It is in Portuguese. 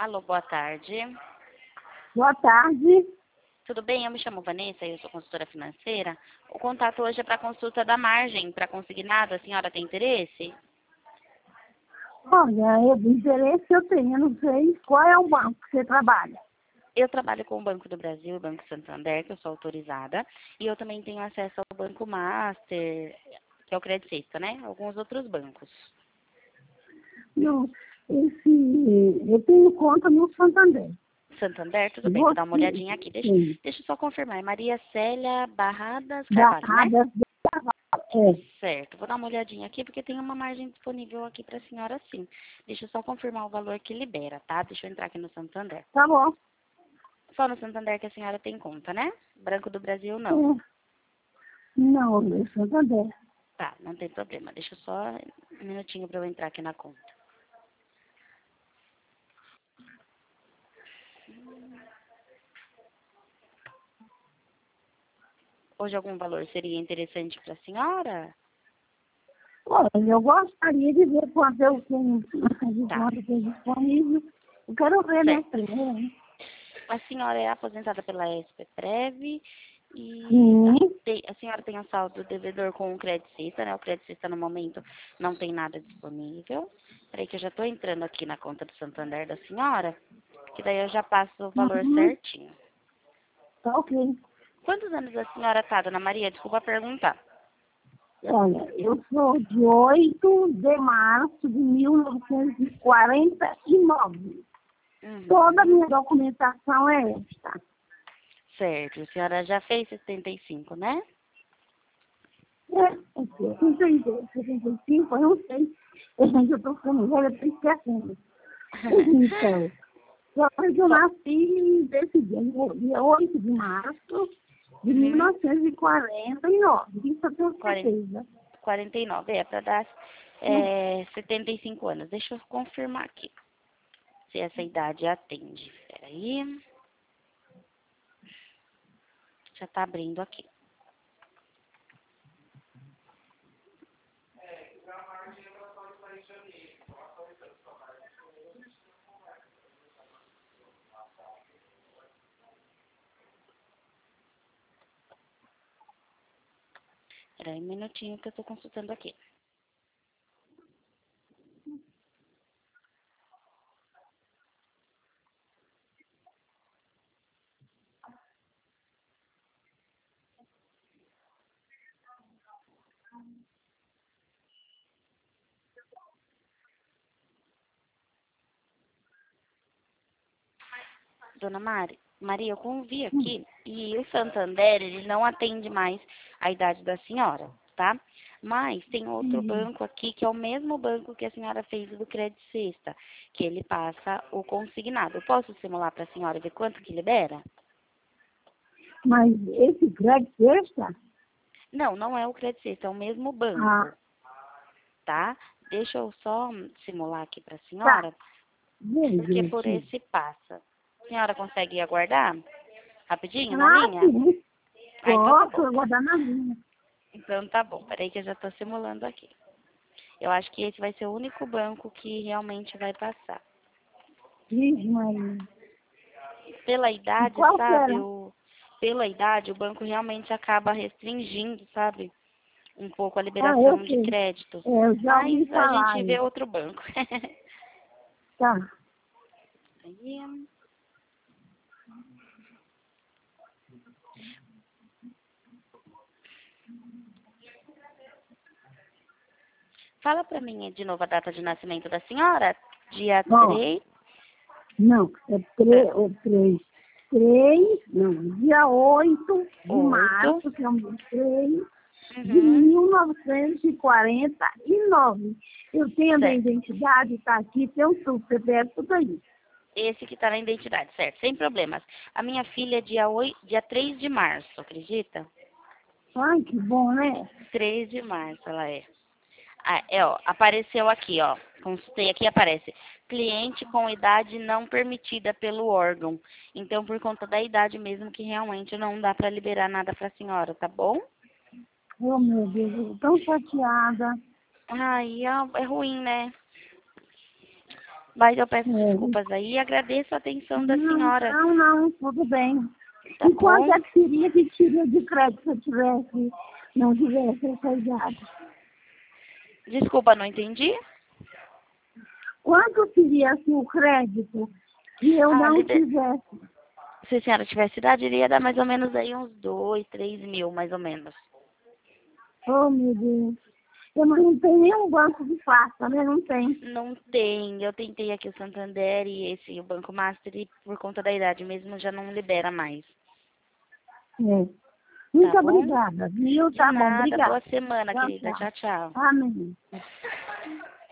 Alô, boa tarde. Boa tarde. Tudo bem? Eu me chamo Vanessa e eu sou consultora financeira. O contato hoje é para consulta da margem, para consignado. A senhora tem interesse? Olha, de interesse eu tenho, não sei qual é o banco que você trabalha. Eu trabalho com o Banco do Brasil, o Banco Santander, que eu sou autorizada. E eu também tenho acesso ao Banco Master, que é o Credit Suisse, né? Alguns outros bancos. Não, eu tenho conta no Santander. Santander, tudo bem. Vou dar uma Você, olhadinha aqui. sim, Deixa eu só confirmar. É Maria Célia Barradas Carvalho, né? Barradas de Carvalho. Certo, vou dar uma olhadinha aqui, porque tem uma margem disponível aqui para a senhora sim. Deixa eu só confirmar o valor que libera, tá? Deixa eu entrar aqui no Santander. Tá bom. Só no Santander que a senhora tem conta, né? Banco do Brasil, não. É. Não, no Santander. Tá, não tem problema. Deixa eu só um minutinho para eu entrar aqui na conta. Hoje algum valor seria interessante para a senhora? Olha, eu gostaria de ver quanto eu tenho, de Tá, quanto tem disponível. Eu quero ver, né, certo. primeiro, né? A senhora é aposentada pela SPPrev e Sim. a senhora tem um saldo devedor com o Credicista, né? O Credicista no momento não tem nada disponível. Peraí que eu já estou entrando aqui na conta do Santander da senhora, que daí eu já passo o valor Uhum. certinho. Tá ok. Quantos anos a senhora tá, dona Maria? Desculpa perguntar. Olha, eu sou de 8 de março de 1949. Toda a Uhum. minha documentação é esta. Certo, a senhora já fez 75, né? É 75, eu não sei. Eu estou ficando velha, estou esquecendo. Então, só que eu Bom, nasci desse dia 8 de março de uhum. 1949. Isso eu tenho 40, certeza. 49, para dar 75 anos. Deixa eu confirmar aqui se essa idade atende. Peraí, já tá abrindo aqui. Peraí um minutinho que eu tô consultando aqui. Dona Maria, eu convi aqui e o Santander, ele não atende mais a idade da senhora, tá? Mas tem outro Sim. banco aqui, que é o mesmo banco que a senhora fez do Credit Sexta, que ele passa o consignado. Eu posso simular para a senhora ver quanto que libera? Mas esse grande sexta, Não, não é o Credit Sexta, é o mesmo ah, banco, tá? Deixa eu só simular aqui para a tá, senhora, bem porque por direitinho. esse passa. A senhora consegue aguardar rapidinho na Ah, linha? sim, Ah, então tá posso bom. guardar na linha. Então tá bom, peraí que eu já tô simulando aqui. Eu acho que esse vai ser o único banco que realmente vai passar. Vixe, Maria. Pela E idade, qual sabe, será? pela idade, o banco realmente acaba restringindo, sabe, um pouco a Ah, eu liberação de sei. créditos. É, eu já ouvi Mas a falar gente aí. vê outro banco. Tá. Aí, fala pra mim de novo a data de nascimento da senhora. Dia Ó, 3. não, é três, não, dia 8 de 8. março, que é o mês 3, de Uhum. 1949. Eu tenho a minha Certo. identidade, tá aqui, tem um tudo, CPF, tudo aí. Esse que tá na identidade, certo, sem problemas. A minha filha é dia 3 de março, acredita? Ai, que bom, né? 3 de março ela é. Ah, ó, apareceu aqui, ó. Consultei aqui, aparece. Cliente com idade não permitida pelo órgão. Então, por conta da idade mesmo, que realmente não dá para liberar nada para a senhora, tá bom? Oh, meu Deus, eu tô tão chateada. Ai, é ruim, né? Mas eu peço desculpas aí e agradeço a atenção da senhora. Não, tudo bem. Tá E quanto bom? é que seria que tira de crédito se eu não tivesse essa idade? Desculpa, não entendi. Quanto seria assim, o crédito se eu não tivesse? Se a senhora tivesse idade, iria dar mais ou menos aí uns 2, 3 mil, mais ou menos. Oh, meu Deus. Eu não tenho nenhum banco que faça, né? Não tem. Não tem. Eu tentei aqui o Santander e o Banco Master e por conta da idade mesmo já não libera mais. É. Muito Tá bom? obrigada, viu? De Tá bom, nada. obrigada. Boa semana, Tchau, querida. tchau. Tchau, tchau. Amém.